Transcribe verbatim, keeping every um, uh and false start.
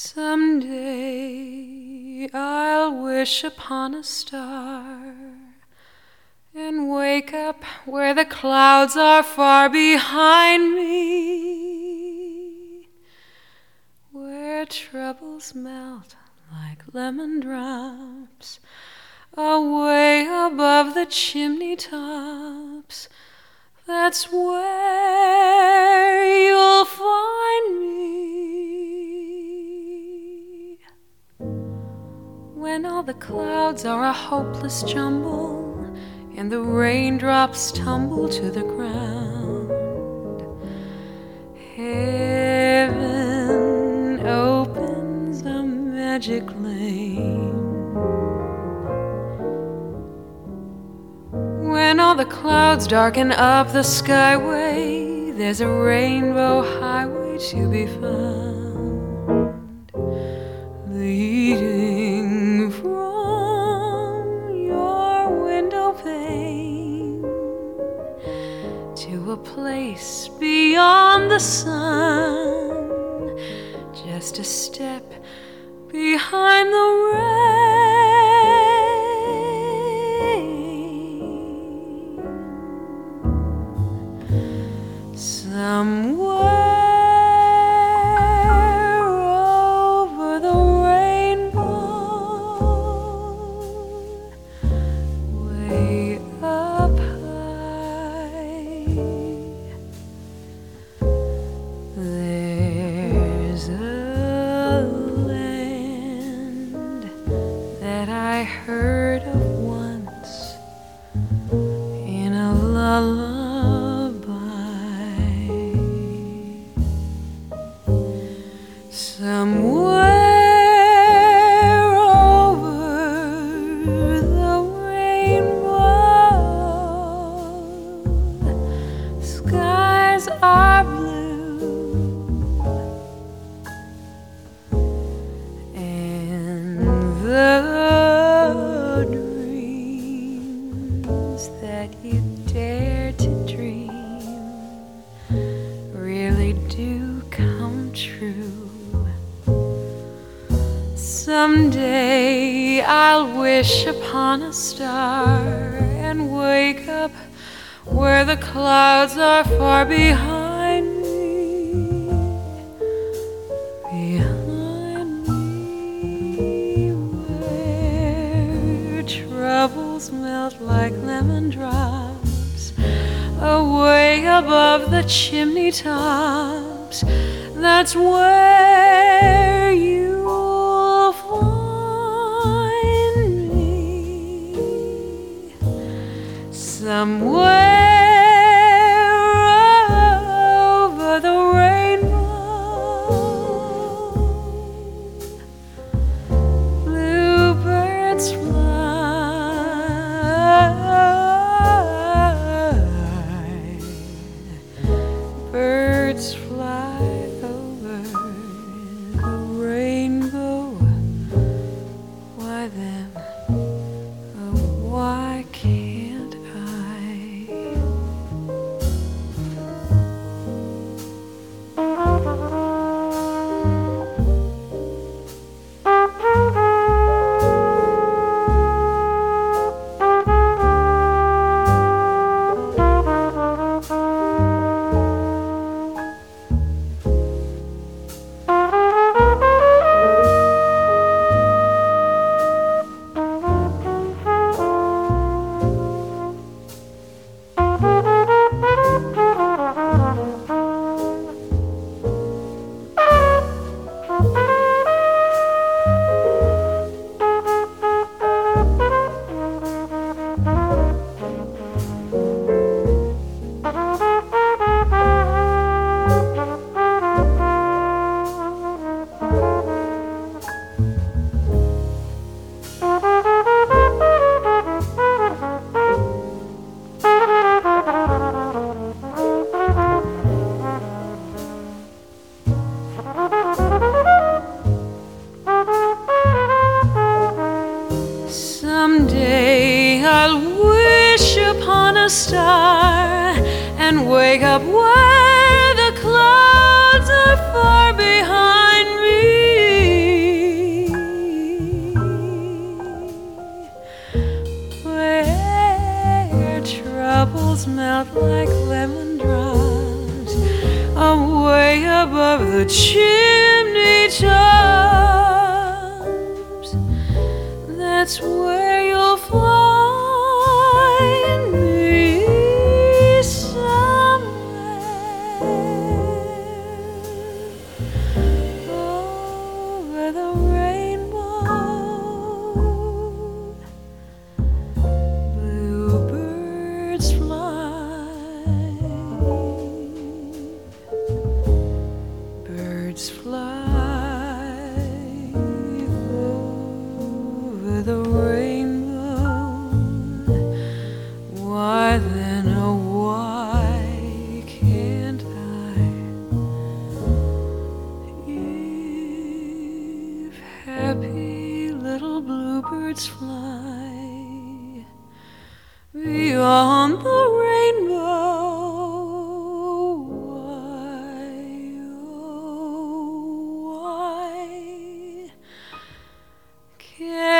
Someday I'll wish upon a star and wake up where the clouds are far behind me, where troubles melt like lemon drops away above the chimney tops. That's where you'll find me, when all the clouds are a hopeless jumble and the raindrops tumble to the ground. Heaven opens a magic lane, when all the clouds darken up the skyway. There's a rainbow highway to be found, leading from your window pane to a place beyond the sun, just a step behind the rain. Somewhere over the rainbow, way up high, there's a land that I heard of once in a lullaby. Somewhere over the rainbow, skies are blue, and the dreams that you dare to dream really do come true. Someday I'll wish upon a star and wake up where the clouds are far behind me, behind me, where troubles melt like lemon drops away above the chimney tops. That's where you'll find me, somewhere over the rainbow. Bluebirds fly, birds fly over the rainbow. Why then, oh, why can't I? Someday I'll wish upon a star and wake up where the clouds are far behind me. the chimney tops. That's where you'll find me somewhere over the rainbow. Bluebirds fly, birds fly over the rainbow. Why then, oh why can't I? If happy little bluebirds fly beyond the rainbow, why, oh why can't